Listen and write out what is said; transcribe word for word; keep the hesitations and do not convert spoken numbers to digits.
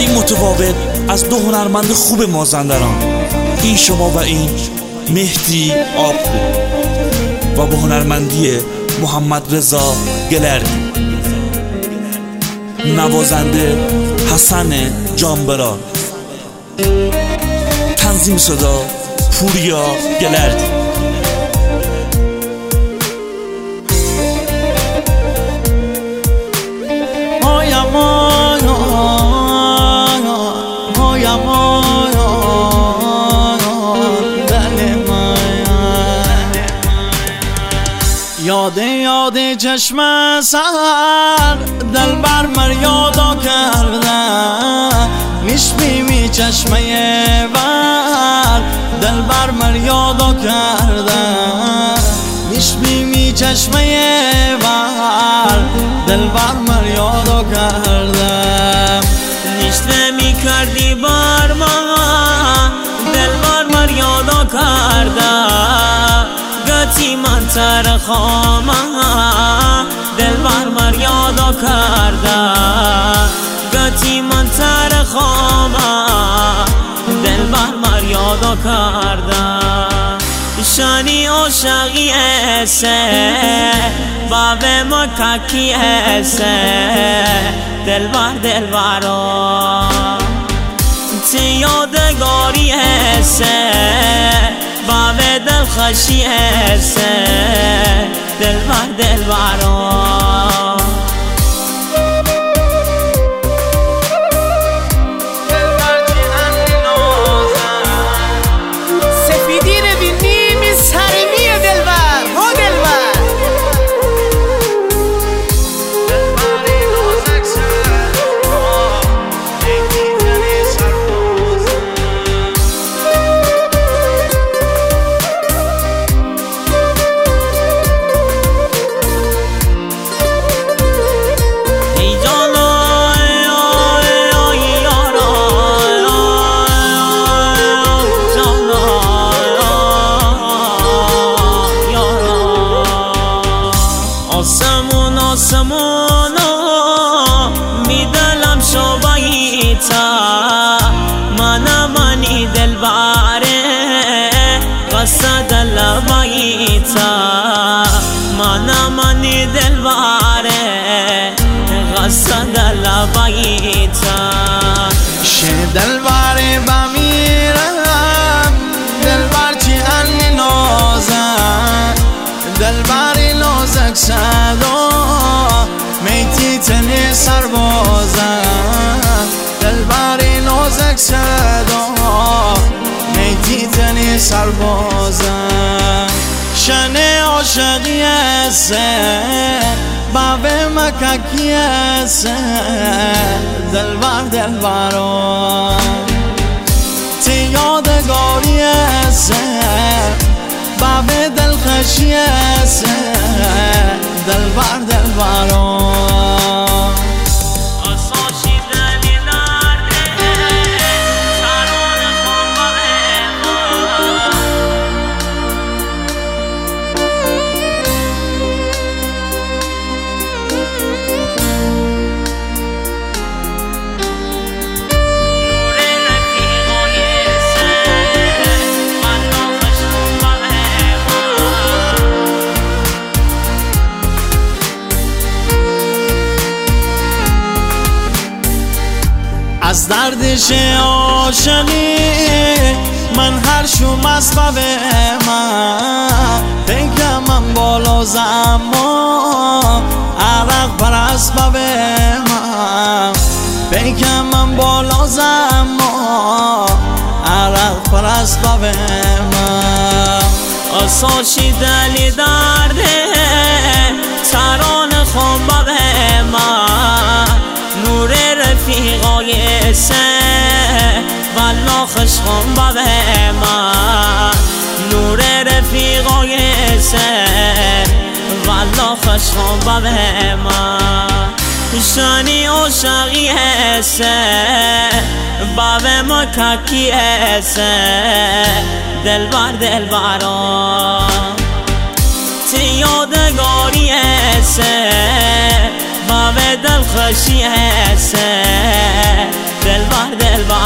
این متفاوت از دو هنرمند خوب مازندران، این شما و این مهدی آبخو، و با هنرمندی محمد رضا گلردی، نوازنده حسن جانبران، تنظیم صدا پوریا گلردی. یاد یاد چشم سر دل بر مر یادا کردن، نشمی می چشمه ور دل بر مر یادا کردن، نشمی می چشمه ور دل بر مر یادا کردن. نشته می کردی بر من دل بر مر یادا کردن، گتی من تر خامه دل بر مر یادا کردن، گتی من تر خامه دل بر مر یادا کردن. شانی عاشقی ایسه باب مکاکی ایسه دل بر دل برا تی یادگاری ایسه باب دل خشی ایسه دل بر دل برا. آسمونا میدلم شباییتا من منی دل باره قصد لباییتا من منی دل باره قصد لباییتا. شه دل باره بمیرم دل بر چی انی نازم دل باری نازک صدا میتی تنی سربازم دل باری نازک صدا میتی تنی سربازم. شنه عاشقی ایسه باب مکاکی ایسه دل بر دل برا تی یادگاری ایسه باب دل خشی ایسه دل بر دل برا. از دردش عاشقی من هر شوم از باب من بگم من بالا زمان عرق پر از باب من بگم من بالا زمان عرق پر از باب من. آساشی دلی درده تران خون باب من نور رفیقای سه والله خشخون باب من نور رفیقای سه والله خشخون باب من. شانی عاشقی ایسه باب مکاکی ایسه دل بر دل برا تی یادگاری ایسه باب دل خشی ایسه دلبر دلبر